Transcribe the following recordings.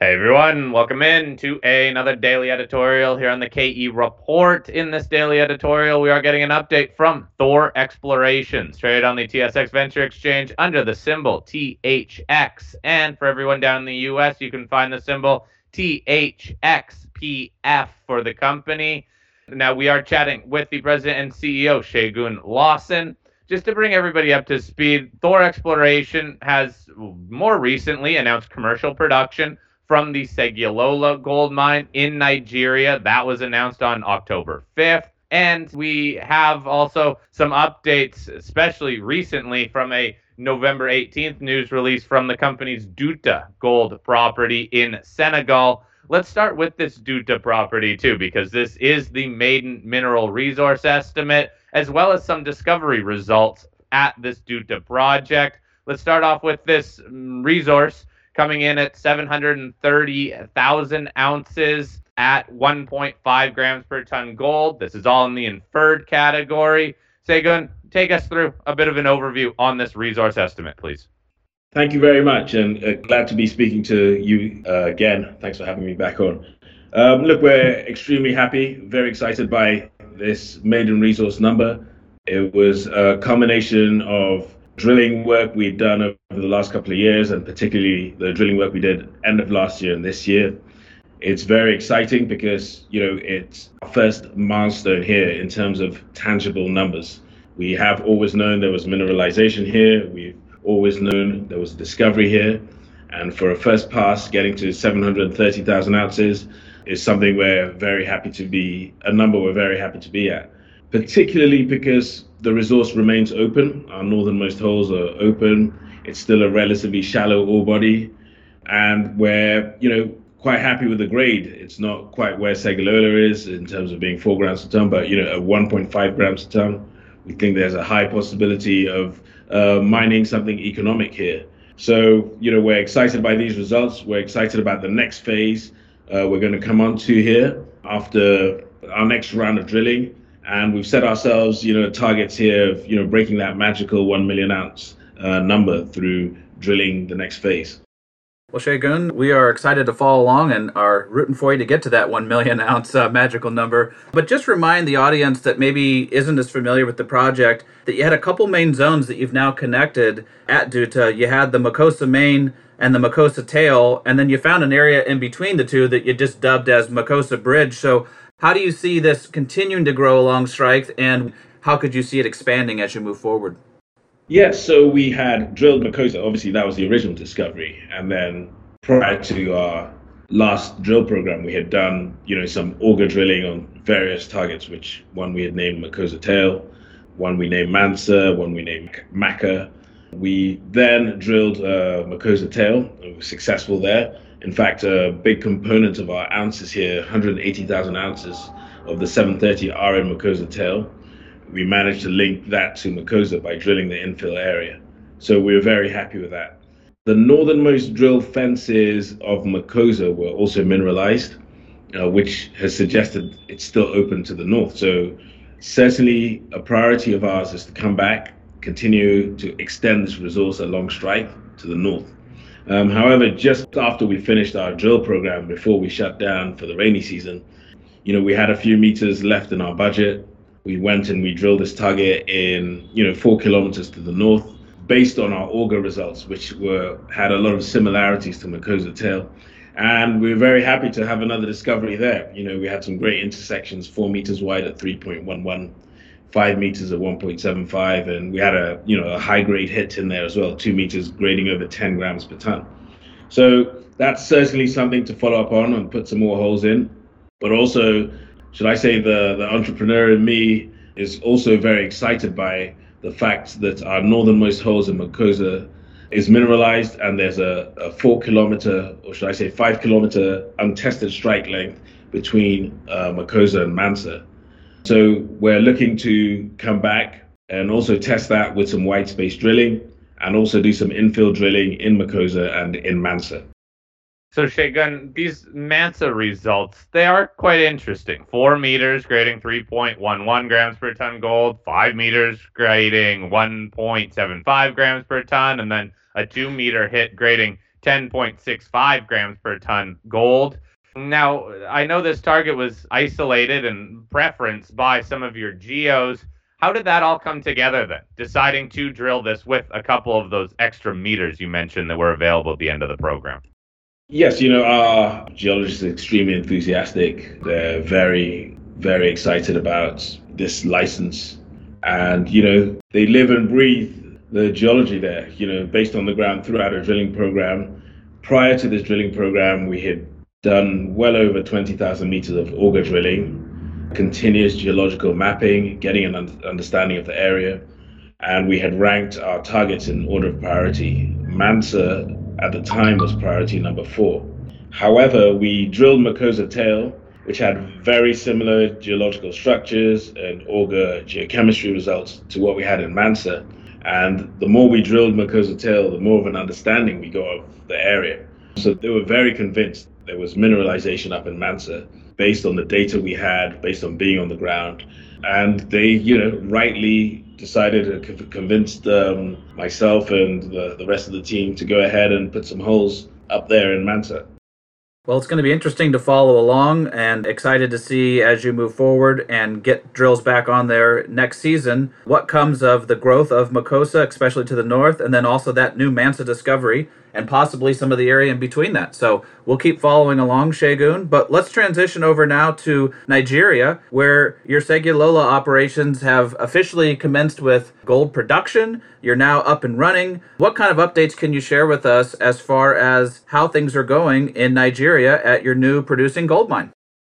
Hey everyone, welcome in to another daily editorial here on the KE Report. In this daily editorial, we are getting an update from Thor Explorations, traded on the TSX Venture Exchange under the symbol THX. And for everyone down in the US, you can find the symbol THXPF for the company. Now, we are chatting with the president and CEO, Segun Lawson. Just to bring everybody up to speed, Thor Exploration has more recently announced commercial production from the Segilola gold mine in Nigeria. That was announced on October 5th. And we have also some updates, especially recently, from a November 18th news release from the company's Douta gold property in Senegal. Let's start with this Douta property, too, because this is the maiden mineral resource estimate, as well as some discovery results at this Douta project. Let's start off with this resource coming in at 730,000 ounces at 1.5 grams per ton gold. This is all in the inferred category. Segun, take us through a bit of an overview on this resource estimate, please. Thank you very much, and glad to be speaking to you again. Thanks for having me back on. Look, we're extremely happy, very excited by this maiden resource number. It was a combination of drilling work we've done over the last couple of years, and particularly the drilling work we did end of last year and this year. It's very exciting because, it's our first milestone here in terms of tangible numbers. We have always known there was mineralization here. We've always known there was a discovery here. And for a first pass, getting to 730,000 ounces is something a number we're very happy to be at, particularly because the resource remains open. Our northernmost holes are open. It's still a relatively shallow ore body. And we're, quite happy with the grade. It's not quite where Segilola is in terms of being 4 grams per ton, but, at 1.5 grams per ton, we think there's a high possibility of mining something economic here. So, we're excited by these results. We're excited about the next phase we're going to come on to here after our next round of drilling. And we've set ourselves, targets here of, breaking that magical 1 million ounce number through drilling the next phase. Well, Segun, we are excited to follow along and are rooting for you to get to that 1 million ounce magical number. But just remind the audience that maybe isn't as familiar with the project that you had a couple main zones that you've now connected at Douta. You had the Makossa Main and the Makossa Tail, and then you found an area in between the two that you just dubbed as Makossa Bridge. So how do you see this continuing to grow along strike, and how could you see it expanding as you move forward? Yes, so we had drilled Makossa. Obviously, that was the original discovery. And then prior to our last drill program, we had done, some auger drilling on various targets, which one we had named Makossa Tail, one we named Mansa, one we named Maka. We then drilled Makossa Tail and were successful there. In fact, a big component of our ounces here, 180,000 ounces of the 730 are in Makossa Tail. We managed to link that to Makossa by drilling the infill area. So we were very happy with that. The northernmost drill fences of Makossa were also mineralized, which has suggested it's still open to the north. So certainly a priority of ours is to come back, continue to extend this resource along strike to the north. However, just after we finished our drill program, before we shut down for the rainy season, we had a few meters left in our budget. We went and we drilled this target in, 4 kilometers to the north, based on our auger results, which had a lot of similarities to Makossa Tail. And we were very happy to have another discovery there. We had some great intersections, 4 meters wide at 3.11, 5 meters at 1.75, and we had a high grade hit in there as well, 2 meters grading over 10 grams per ton. So that's certainly something to follow up on and put some more holes in. But also, should I say, the entrepreneur in me is also very excited by the fact that our northernmost holes in Makossa is mineralized, and there's a 4 kilometer, or should I say 5 kilometer untested strike length between Makossa and Mansa. So we're looking to come back and also test that with some white space drilling, and also do some infill drilling in Makossa and in Mansa. So, Segun, these Mansa results, they are quite interesting. 4 meters grading 3.11 grams per ton gold, 5 meters grading 1.75 grams per ton, and then a 2 meter hit grading 10.65 grams per ton gold. Now, I know this target was isolated and preferenced by some of your geos. How did that all come together then, deciding to drill this with a couple of those extra meters you mentioned that were available at the end of the program? Yes, our geologists are extremely enthusiastic. They're very, very excited about this license. And, they live and breathe the geology there, based on the ground throughout our drilling program. Prior to this drilling program, we had done well over 20,000 meters of auger drilling, continuous geological mapping, getting an understanding of the area. And we had ranked our targets in order of priority. Mansa at the time was priority number 4. However, we drilled Makosa Tail, which had very similar geological structures and auger geochemistry results to what we had in Mansa. And the more we drilled Makosa Tail, the more of an understanding we got of the area. So they were very convinced there was mineralization up in Mansa based on the data we had, based on being on the ground. And they, rightly decided to convince myself and the rest of the team to go ahead and put some holes up there in Mansa. Well, it's going to be interesting to follow along and excited to see as you move forward and get drills back on there next season, what comes of the growth of Makosa, especially to the north, and then also that new Mansa discovery and possibly some of the area in between that. So we'll keep following along, Segun, but let's transition over now to Nigeria, where your Segilola operations have officially commenced with gold production. You're now up and running. What kind of updates can you share with us as far as how things are going in Nigeria at your new producing gold mine?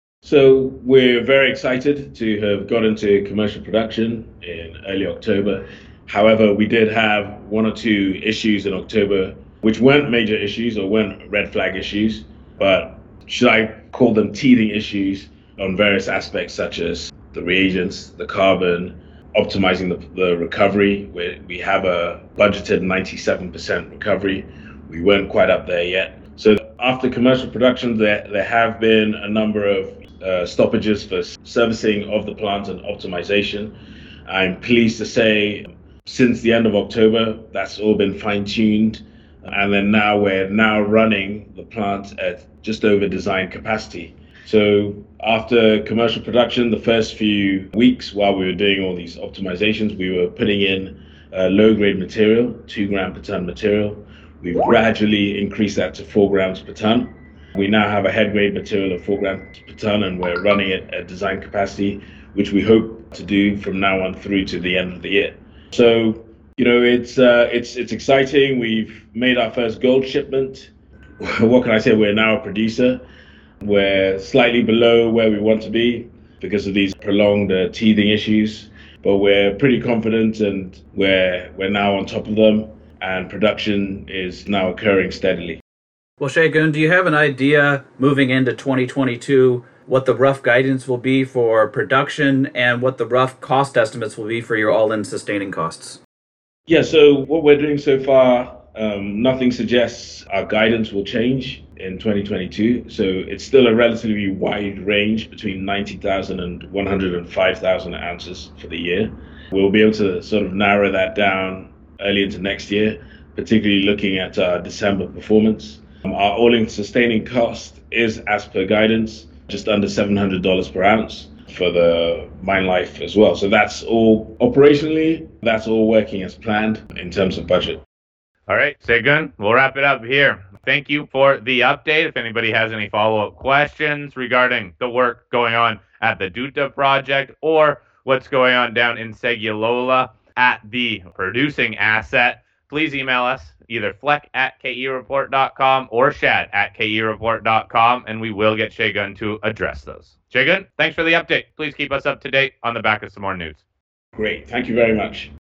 So we're very excited to have got into commercial production in early October. However, we did have one or two issues in October which weren't major issues or weren't red flag issues, but should I call them teething issues on various aspects such as the reagents, the carbon, optimizing the recovery, where we have a budgeted 97% recovery. We weren't quite up there yet. So after commercial production, there have been a number of stoppages for servicing of the plant and optimization. I'm pleased to say since the end of October, that's all been fine-tuned. And then now we're running the plant at just over design capacity. So after commercial production, the first few weeks while we were doing all these optimizations, we were putting in low-grade material, 2 gram per ton material. We've gradually increased that to 4 grams per ton. We now have a head grade material of 4 grams per ton, and we're running it at design capacity, which we hope to do from now on through to the end of the year. So it's exciting. We've made our first gold shipment. What can I say? We're now a producer. We're slightly below where we want to be because of these prolonged teething issues, but we're pretty confident and we're now on top of them, and production is now occurring steadily. Well, Segun, do you have an idea moving into 2022 what the rough guidance will be for production and what the rough cost estimates will be for your all-in sustaining costs? Yeah, so what we're doing so far, nothing suggests our guidance will change in 2022. So it's still a relatively wide range between 90,000 and 105,000 ounces for the year. We'll be able to sort of narrow that down early into next year, particularly looking at our December performance. Our all-in sustaining cost is, as per guidance, just under $700 per ounce for the mine life as well. So that's all operationally, that's all working as planned in terms of budget. All right, Segun, we'll wrap it up here. Thank you for the update. If anybody has any follow-up questions regarding the work going on at the Douta project or what's going on down in Segilola at the producing asset, please email us, either fleck@kereport.com or shad@kereport.com, and we will get Segun to address those. Segun, thanks for the update. Please keep us up to date on the back of some more news. Great. Thank you very much.